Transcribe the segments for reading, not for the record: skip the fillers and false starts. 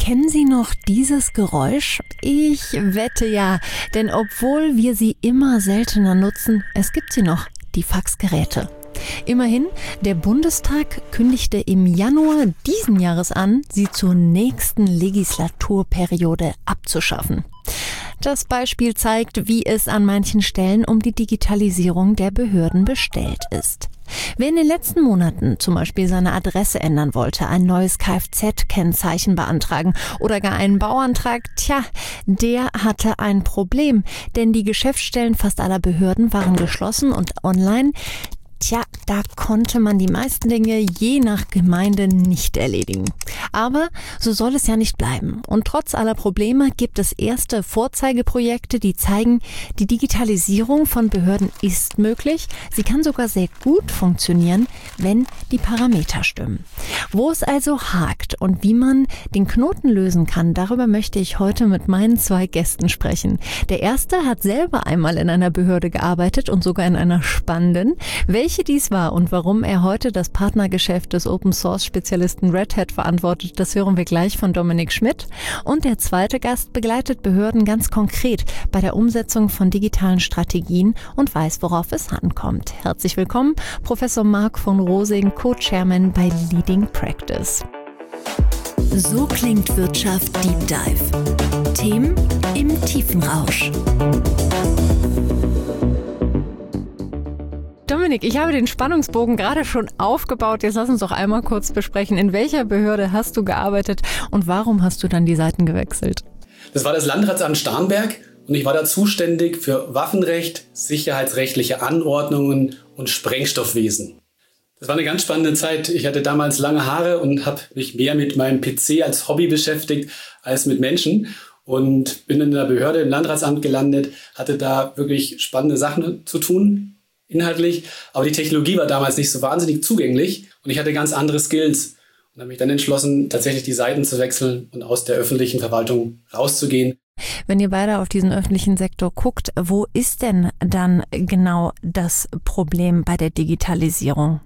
Kennen Sie noch dieses Geräusch? Ich wette ja, denn obwohl wir sie immer seltener nutzen, es gibt sie noch, die Faxgeräte. Immerhin, der Bundestag kündigte im Januar diesen Jahres an, sie zur nächsten Legislaturperiode abzuschaffen. Das Beispiel zeigt, wie es an manchen Stellen um die Digitalisierung der Behörden bestellt ist. Wer in den letzten Monaten zum Beispiel seine Adresse ändern wollte, ein neues Kfz-Kennzeichen beantragen oder gar einen Bauantrag, der hatte ein Problem. Denn die Geschäftsstellen fast aller Behörden waren geschlossen und online, da konnte man die meisten Dinge je nach Gemeinde nicht erledigen. Aber so soll es ja nicht bleiben. Und trotz aller Probleme gibt es erste Vorzeigeprojekte, die zeigen, die Digitalisierung von Behörden ist möglich. Sie kann sogar sehr gut funktionieren, wenn die Parameter stimmen. Wo es also hakt und wie man den Knoten lösen kann, darüber möchte ich heute mit meinen 2 Gästen sprechen. Der erste hat selber einmal in einer Behörde gearbeitet und sogar in einer spannenden. Welche dies war und warum er heute das Partnergeschäft des Open-Source-Spezialisten Red Hat verantwortet, das hören wir gleich von Dominik Schmidt. Und der zweite Gast begleitet Behörden ganz konkret bei der Umsetzung von digitalen Strategien und weiß, worauf es ankommt. Herzlich willkommen, Professor Marc von Rosing, Co-Chairman bei Leading Practice. So klingt Wirtschaft Deep Dive. Themen im Tiefenrausch. Dominik, ich habe den Spannungsbogen gerade schon aufgebaut. Jetzt lass uns doch einmal kurz besprechen. In welcher Behörde hast du gearbeitet und warum hast du dann die Seiten gewechselt? Das war das Landratsamt Starnberg und ich war da zuständig für Waffenrecht, sicherheitsrechtliche Anordnungen und Sprengstoffwesen. Das war eine ganz spannende Zeit. Ich hatte damals lange Haare und habe mich mehr mit meinem PC als Hobby beschäftigt als mit Menschen. Und bin in der Behörde im Landratsamt gelandet, hatte da wirklich spannende Sachen zu tun. Inhaltlich, aber die Technologie war damals nicht so wahnsinnig zugänglich und ich hatte ganz andere Skills und habe mich dann entschlossen, tatsächlich die Seiten zu wechseln und aus der öffentlichen Verwaltung rauszugehen. Wenn ihr beide auf diesen öffentlichen Sektor guckt, wo ist denn dann genau das Problem bei der Digitalisierung?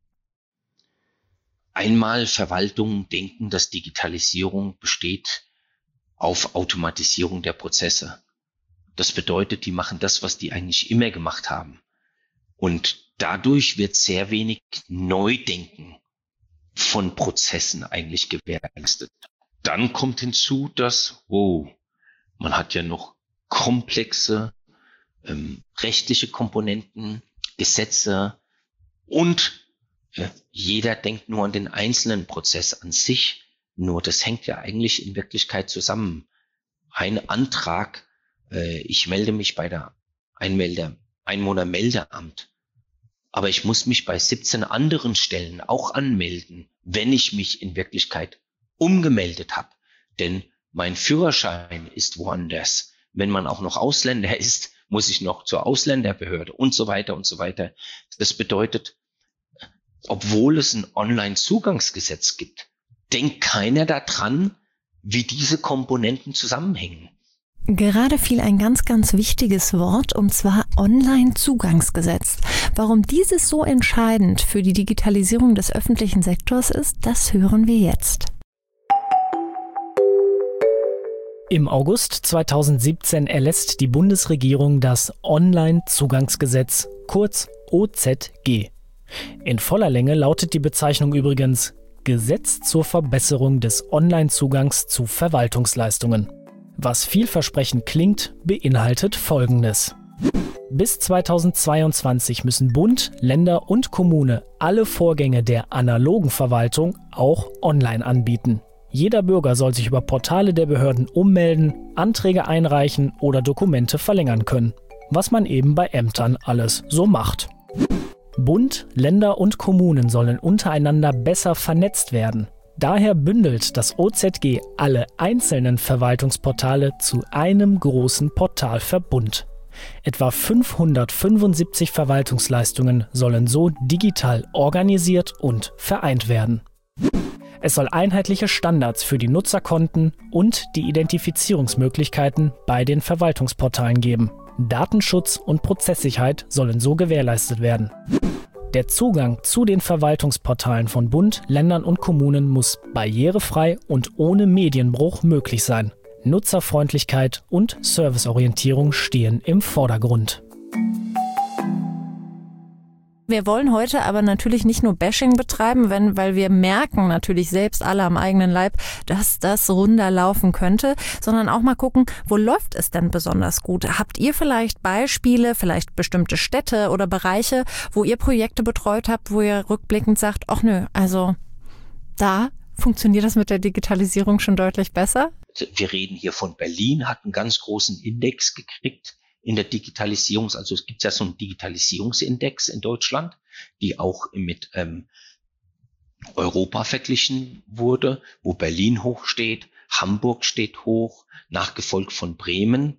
Einmal Verwaltungen denken, dass Digitalisierung besteht auf Automatisierung der Prozesse. Das bedeutet, die machen das, was die eigentlich immer gemacht haben. Und dadurch wird sehr wenig Neudenken von Prozessen eigentlich gewährleistet. Dann kommt hinzu, dass, man hat ja noch komplexe rechtliche Komponenten, Gesetze und jeder denkt nur an den einzelnen Prozess an sich. Nur das hängt ja eigentlich in Wirklichkeit zusammen. Ein Antrag, ich melde mich bei der Einwohnermeldeamt. Aber ich muss mich bei 17 anderen Stellen auch anmelden, wenn ich mich in Wirklichkeit umgemeldet habe. Denn mein Führerschein ist woanders. Wenn man auch noch Ausländer ist, muss ich noch zur Ausländerbehörde und so weiter und so weiter. Das bedeutet, obwohl es ein Online-Zugangsgesetz gibt, denkt keiner daran, wie diese Komponenten zusammenhängen. Gerade fiel ein ganz, ganz wichtiges Wort, und zwar Online-Zugangsgesetz. Warum dieses so entscheidend für die Digitalisierung des öffentlichen Sektors ist, das hören wir jetzt. Im August 2017 erlässt die Bundesregierung das Online-Zugangsgesetz, kurz OZG. In voller Länge lautet die Bezeichnung übrigens Gesetz zur Verbesserung des Online-Zugangs zu Verwaltungsleistungen. Was vielversprechend klingt, beinhaltet Folgendes. Bis 2022 müssen Bund, Länder und Kommune alle Vorgänge der analogen Verwaltung auch online anbieten. Jeder Bürger soll sich über Portale der Behörden ummelden, Anträge einreichen oder Dokumente verlängern können. Was man eben bei Ämtern alles so macht. Bund, Länder und Kommunen sollen untereinander besser vernetzt werden. Daher bündelt das OZG alle einzelnen Verwaltungsportale zu einem großen Portalverbund. Etwa 575 Verwaltungsleistungen sollen so digital organisiert und vereint werden. Es soll einheitliche Standards für die Nutzerkonten und die Identifizierungsmöglichkeiten bei den Verwaltungsportalen geben. Datenschutz und Prozesssicherheit sollen so gewährleistet werden. Der Zugang zu den Verwaltungsportalen von Bund, Ländern und Kommunen muss barrierefrei und ohne Medienbruch möglich sein. Nutzerfreundlichkeit und Serviceorientierung stehen im Vordergrund. Wir wollen heute aber natürlich nicht nur Bashing betreiben, weil wir merken natürlich selbst alle am eigenen Leib, dass das runder laufen könnte, sondern auch mal gucken, wo läuft es denn besonders gut? Habt ihr vielleicht Beispiele, vielleicht bestimmte Städte oder Bereiche, wo ihr Projekte betreut habt, wo ihr rückblickend sagt, ach nö, also da funktioniert das mit der Digitalisierung schon deutlich besser? Wir reden hier von Berlin, hat einen ganz großen Index gekriegt in der Digitalisierung, also es gibt ja so einen Digitalisierungsindex in Deutschland, die auch mit Europa verglichen wurde, wo Berlin hoch steht, Hamburg steht hoch, nachgefolgt von Bremen.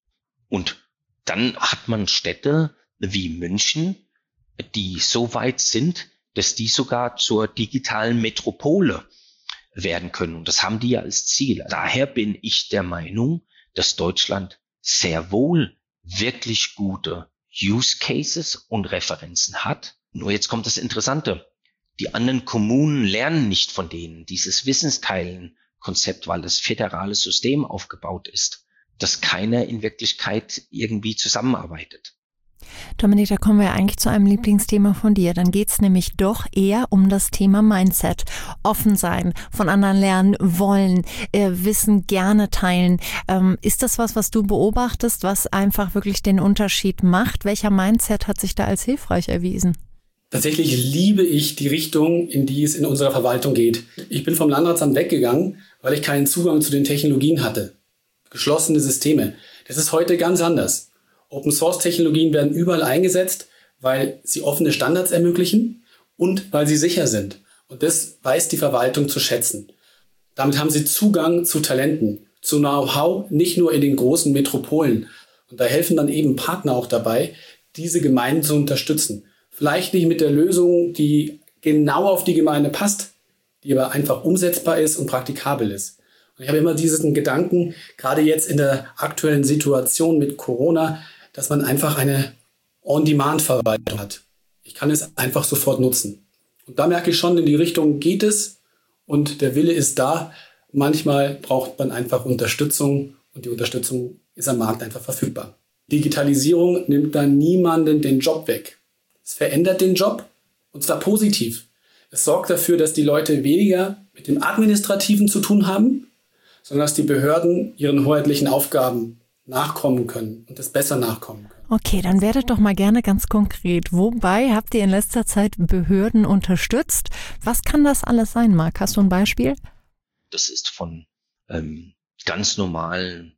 Und dann hat man Städte wie München, die so weit sind, dass die sogar zur digitalen Metropole werden können. Und das haben die ja als Ziel. Daher bin ich der Meinung, dass Deutschland sehr wohl wirklich gute Use Cases und Referenzen hat. Nur jetzt kommt das Interessante. Die anderen Kommunen lernen nicht von denen. Dieses Wissensteilen-Konzept, weil das föderale System aufgebaut ist, dass keiner in Wirklichkeit irgendwie zusammenarbeitet. Dominik, da kommen wir eigentlich zu einem Lieblingsthema von dir. Dann geht's nämlich doch eher um das Thema Mindset. Offen sein, von anderen lernen wollen, Wissen gerne teilen. Ist das was du beobachtest, was einfach wirklich den Unterschied macht? Welcher Mindset hat sich da als hilfreich erwiesen? Tatsächlich liebe ich die Richtung, in die es in unserer Verwaltung geht. Ich bin vom Landratsamt weggegangen, weil ich keinen Zugang zu den Technologien hatte. Geschlossene Systeme. Das ist heute ganz anders. Open-Source-Technologien werden überall eingesetzt, weil sie offene Standards ermöglichen und weil sie sicher sind. Und das weiß die Verwaltung zu schätzen. Damit haben sie Zugang zu Talenten, zu Know-how, nicht nur in den großen Metropolen. Und da helfen dann eben Partner auch dabei, diese Gemeinden zu unterstützen. Vielleicht nicht mit der Lösung, die genau auf die Gemeinde passt, die aber einfach umsetzbar ist und praktikabel ist. Und ich habe immer diesen Gedanken, gerade jetzt in der aktuellen Situation mit Corona, dass man einfach eine On-Demand-Verwaltung hat. Ich kann es einfach sofort nutzen. Und da merke ich schon, in die Richtung geht es und der Wille ist da. Manchmal braucht man einfach Unterstützung und die Unterstützung ist am Markt einfach verfügbar. Digitalisierung nimmt da niemanden den Job weg. Es verändert den Job und zwar positiv. Es sorgt dafür, dass die Leute weniger mit dem Administrativen zu tun haben, sondern dass die Behörden ihren hoheitlichen Aufgaben nachkommen können und es besser nachkommen können. Okay, dann werdet doch mal gerne ganz konkret. Wobei habt ihr in letzter Zeit Behörden unterstützt? Was kann das alles sein, Marc? Hast du ein Beispiel? Das ist von ganz normalen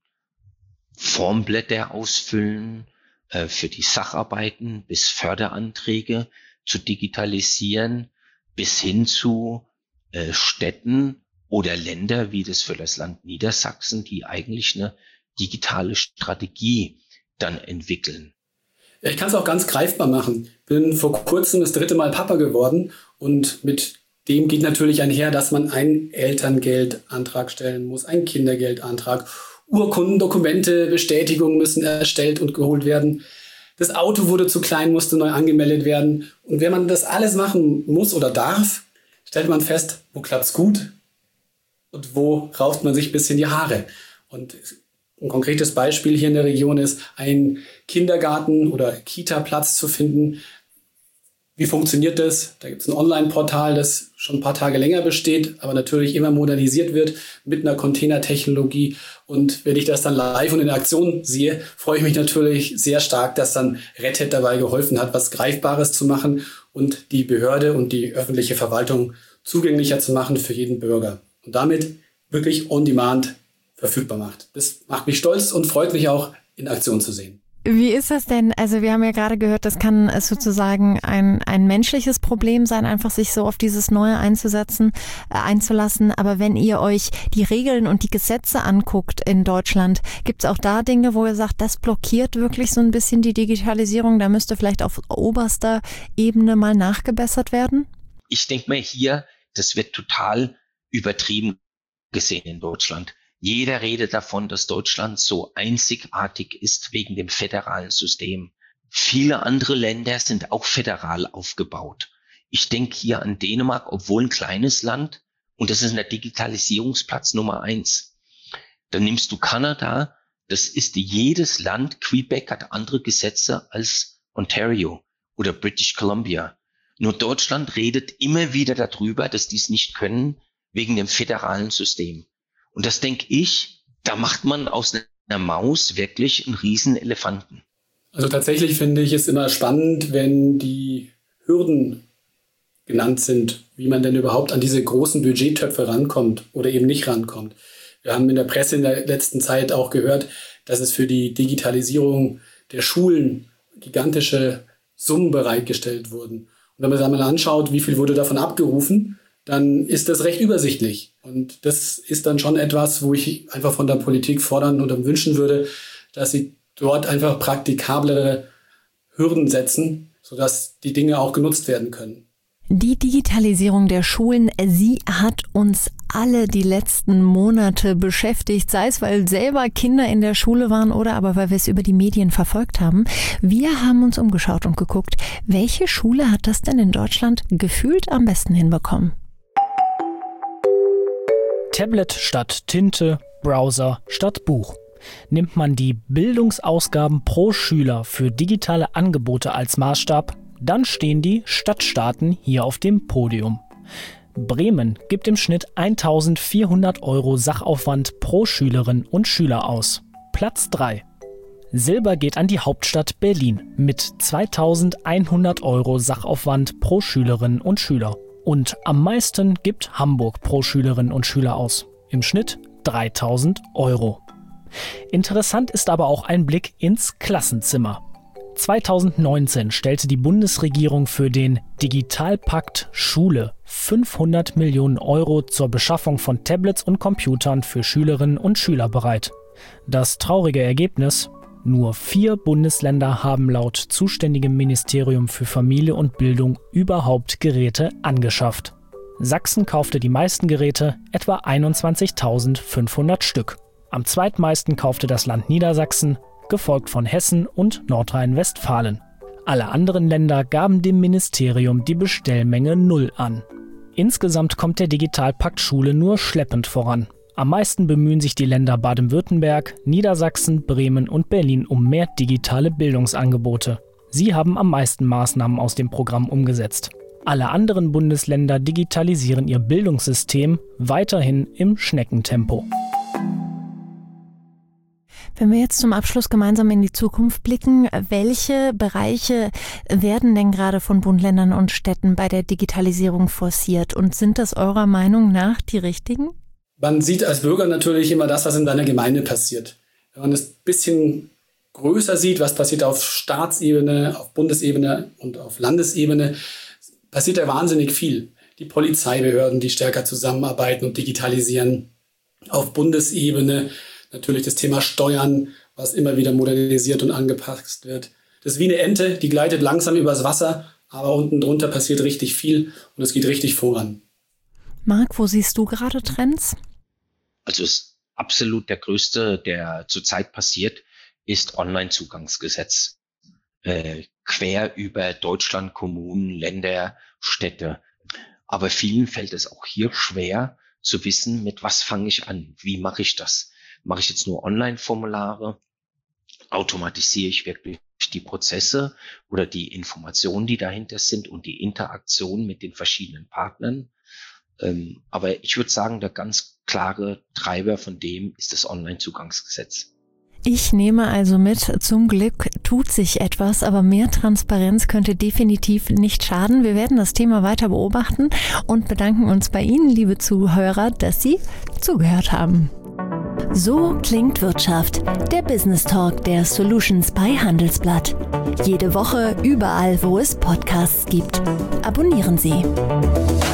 Formblätter ausfüllen für die Sacharbeiten bis Förderanträge zu digitalisieren bis hin zu Städten oder Länder wie das für das Land Niedersachsen, die eigentlich eine digitale Strategie dann entwickeln. Ja, ich kann es auch ganz greifbar machen. Bin vor kurzem das 3. Mal Papa geworden und mit dem geht natürlich einher, dass man einen Elterngeldantrag stellen muss, einen Kindergeldantrag, Urkunden, Dokumente, Bestätigungen müssen erstellt und geholt werden. Das Auto wurde zu klein, musste neu angemeldet werden. Und wenn man das alles machen muss oder darf, stellt man fest, wo klappt's gut und wo rauft man sich ein bisschen die Haare. Und ein konkretes Beispiel hier in der Region ist, einen Kindergarten- oder Kita-Platz zu finden. Wie funktioniert das? Da gibt es ein Online-Portal, das schon ein paar Tage länger besteht, aber natürlich immer modernisiert wird mit einer Containertechnologie. Und wenn ich das dann live und in Aktion sehe, freue ich mich natürlich sehr stark, dass dann Red Hat dabei geholfen hat, was Greifbares zu machen und die Behörde und die öffentliche Verwaltung zugänglicher zu machen für jeden Bürger. Und damit wirklich on demand verfügbar macht. Das macht mich stolz und freut mich auch, in Aktion zu sehen. Wie ist das denn? Also wir haben ja gerade gehört, das kann sozusagen ein menschliches Problem sein, einfach sich so auf dieses Neue einzulassen. Aber wenn ihr euch die Regeln und die Gesetze anguckt in Deutschland, gibt es auch da Dinge, wo ihr sagt, das blockiert wirklich so ein bisschen die Digitalisierung? Da müsste vielleicht auf oberster Ebene mal nachgebessert werden? Ich denke mal hier, das wird total übertrieben gesehen in Deutschland. Jeder redet davon, dass Deutschland so einzigartig ist wegen dem föderalen System. viele andere Länder sind auch föderal aufgebaut. Ich denke hier an Dänemark, obwohl ein kleines Land, und das ist der Digitalisierungsplatz Nummer 1. Dann nimmst du Kanada, das ist jedes Land, Quebec hat andere Gesetze als Ontario oder British Columbia. Nur Deutschland redet immer wieder darüber, dass die es nicht können, wegen dem föderalen System. Und das denke ich, da macht man aus einer Maus wirklich einen riesen Elefanten. Also tatsächlich finde ich es immer spannend, wenn die Hürden genannt sind, wie man denn überhaupt an diese großen Budgettöpfe rankommt oder eben nicht rankommt. Wir haben in der Presse in der letzten Zeit auch gehört, dass es für die Digitalisierung der Schulen gigantische Summen bereitgestellt wurden. Und wenn man sich einmal anschaut, wie viel wurde davon abgerufen, dann ist das recht übersichtlich. Und das ist dann schon etwas, wo ich einfach von der Politik fordern oder wünschen würde, dass sie dort einfach praktikablere Hürden setzen, sodass die Dinge auch genutzt werden können. Die Digitalisierung der Schulen, sie hat uns alle die letzten Monate beschäftigt, sei es, weil selber Kinder in der Schule waren oder aber weil wir es über die Medien verfolgt haben. Wir haben uns umgeschaut und geguckt, welche Schule hat das denn in Deutschland gefühlt am besten hinbekommen? Tablet statt Tinte, Browser statt Buch. Nimmt man die Bildungsausgaben pro Schüler für digitale Angebote als Maßstab, dann stehen die Stadtstaaten hier auf dem Podium. Bremen gibt im Schnitt 1.400 € Sachaufwand pro Schülerin und Schüler aus. Platz 3. Silber geht an die Hauptstadt Berlin mit 2.100 € Sachaufwand pro Schülerin und Schüler. Und am meisten gibt Hamburg pro Schülerin und Schüler aus. Im Schnitt 3.000 €. Interessant ist aber auch ein Blick ins Klassenzimmer. 2019 stellte die Bundesregierung für den Digitalpakt Schule 500 Millionen € zur Beschaffung von Tablets und Computern für Schülerinnen und Schüler bereit. Das traurige Ergebnis: Nur 4 Bundesländer haben laut zuständigem Ministerium für Familie und Bildung überhaupt Geräte angeschafft. Sachsen kaufte die meisten Geräte, etwa 21.500 Stück. Am zweitmeisten kaufte das Land Niedersachsen, gefolgt von Hessen und Nordrhein-Westfalen. Alle anderen Länder gaben dem Ministerium die Bestellmenge 0 an. Insgesamt kommt der Digitalpakt Schule nur schleppend voran. Am meisten bemühen sich die Länder Baden-Württemberg, Niedersachsen, Bremen und Berlin um mehr digitale Bildungsangebote. Sie haben am meisten Maßnahmen aus dem Programm umgesetzt. Alle anderen Bundesländer digitalisieren ihr Bildungssystem weiterhin im Schneckentempo. Wenn wir jetzt zum Abschluss gemeinsam in die Zukunft blicken, welche Bereiche werden denn gerade von Bund, Ländern und Städten bei der Digitalisierung forciert? Und sind das eurer Meinung nach die richtigen? Man sieht als Bürger natürlich immer das, was in seiner Gemeinde passiert. Wenn man es ein bisschen größer sieht, was passiert auf Staatsebene, auf Bundesebene und auf Landesebene, passiert da wahnsinnig viel. Die Polizeibehörden, die stärker zusammenarbeiten und digitalisieren. Auf Bundesebene natürlich das Thema Steuern, was immer wieder modernisiert und angepasst wird. Das ist wie eine Ente, die gleitet langsam übers Wasser, aber unten drunter passiert richtig viel und es geht richtig voran. Marc, wo siehst du gerade Trends? Also ist absolut der größte, der zurzeit passiert, ist Online-Zugangsgesetz. Quer über Deutschland, Kommunen, Länder, Städte. Aber vielen fällt es auch hier schwer zu wissen, mit was fange ich an? Wie mache ich das? Mache ich jetzt nur Online-Formulare? Automatisiere ich wirklich die Prozesse oder die Informationen, die dahinter sind und die Interaktion mit den verschiedenen Partnern? Aber ich würde sagen, der ganz klare Treiber von dem ist das Online-Zugangsgesetz. Ich nehme also mit, zum Glück tut sich etwas, aber mehr Transparenz könnte definitiv nicht schaden. Wir werden das Thema weiter beobachten und bedanken uns bei Ihnen, liebe Zuhörer, dass Sie zugehört haben. So klingt Wirtschaft, der Business Talk der Solutions bei Handelsblatt. Jede Woche überall, wo es Podcasts gibt. Abonnieren Sie.